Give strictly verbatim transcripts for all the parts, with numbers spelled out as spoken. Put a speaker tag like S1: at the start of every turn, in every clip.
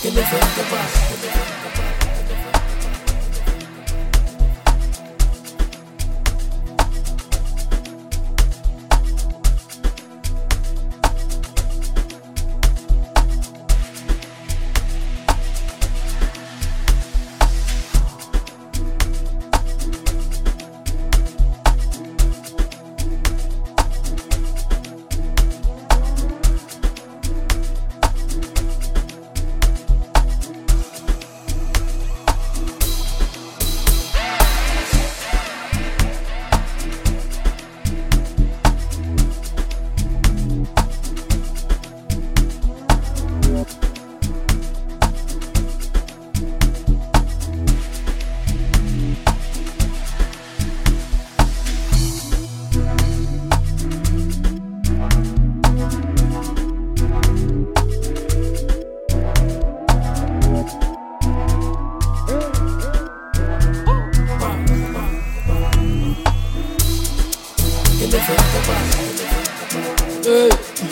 S1: que le fait que pas. Hey,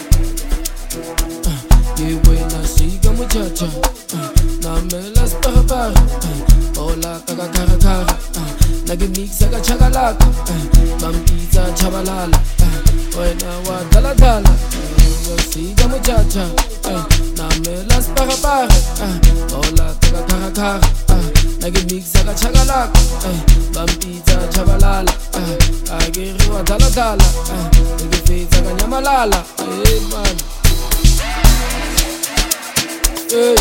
S1: que buena siga muchacha, na me las para para, hola caga cara cara, nagi mixa ka chakalaka, bambiza chabalala, wena wa dala dala, siga muchacha, na me las para para, hola caga cara cara, nagi mixa ka chakalaka, bambiza chabalala, agiri wa dala dala, ngifeza kanyamalala, hey man. Hey,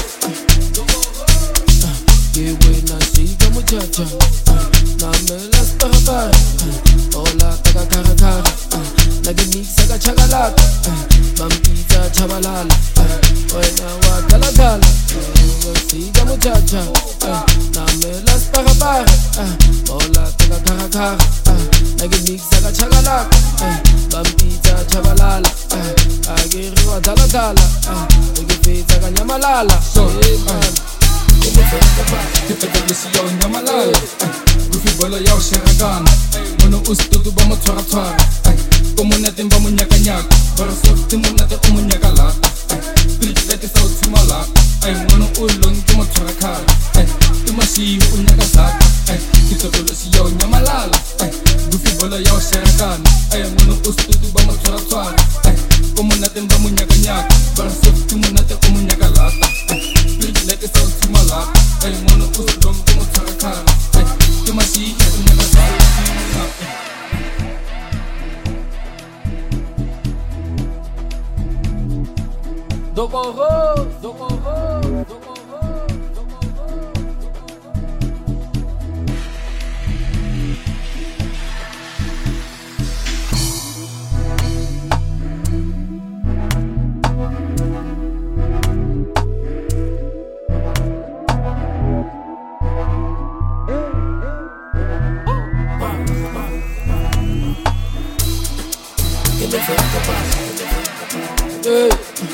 S1: que buena siga muchacha, na me las para para, hola caga cara cara, nagi mixa ka chakalaka, bambiza chabalala, wena wa dala dala, siga muchacha, na me las para para, hola caga cara cara, nagi mixa ka chakalaka, bambiza chabalala, agiri wa dala dala, ngifeza kanyamalala, hey man.
S2: Kita galisi yao nyamalala, gufi bola yao sherakana, mono ustutu ba mo twara twara, komunete ba mo nyaka nyaka, bara softi mo nate o mo nyaka la, triplete sa utimala, mono ulong ki mo twara kara, tumasi o nyaka saka, kita galisi yao nyamalala, gufi bola yao sherakana, mono ustutu ba mo twara twara, komunete ba mo nyaka nyaka, bara softi mo nate o mo nyaka la, triplete sa utimala. Ay, mono usulong tumo tarakara. Ay, tumasi ito nakasal.
S1: Dokoro, dokoro, dokoro. Hey,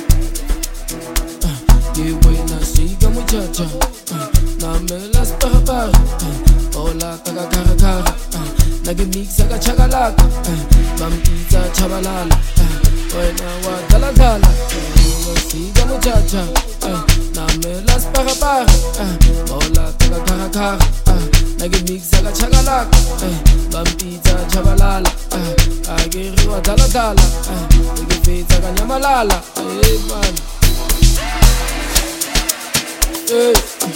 S1: que buena siga muchacha, na me las para para, hola caga cara cara, nagi mixa ka chakalaka, bambiza chabalala, wena wa dala dala, siga muchacha, na me las para para, hola caga cara cara, nagi mixa ka chakalaka, bambiza chabalala, agiri wa dala dala, ngifeza kanyamalala, hey man. Hey,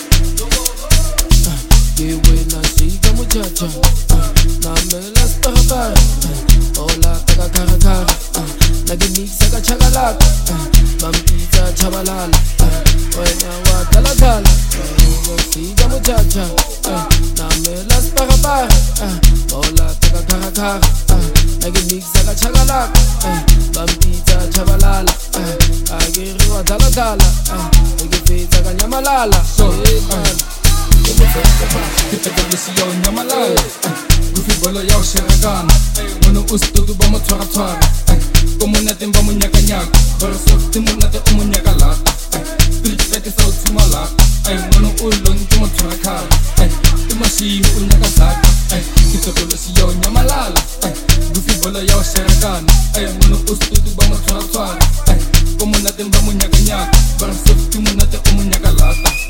S1: que buena siga muchacha, na me las para para, hola caga cara cara, nagi mixa ka chakalaka, bambiza chabalala, wena wa dala dala, siga muchacha, na me las para para, hola caga cara cara, nagi mixa ka chakalaka, bambiza chabalala, agiri wa dala dala, ngifeza kanyamalala, hey man.
S2: Kita galisi yao nyamalala, gufi bola yao sherakana, mono ustutu ba mo twara twara, komunete ba mo nyaka nyaka, bara softi mo nate o mo nyaka la, triplete sa utimala, mono ulong ki mo twara kara, tumasi o nyaka saka, kita galisi yao nyamalala, gufi bola yao sherakana, mono ustutu ba mo twara twara, komunete ba mo nyaka nyaka, bara softi mo nate o mo nyaka la.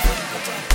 S1: Bye.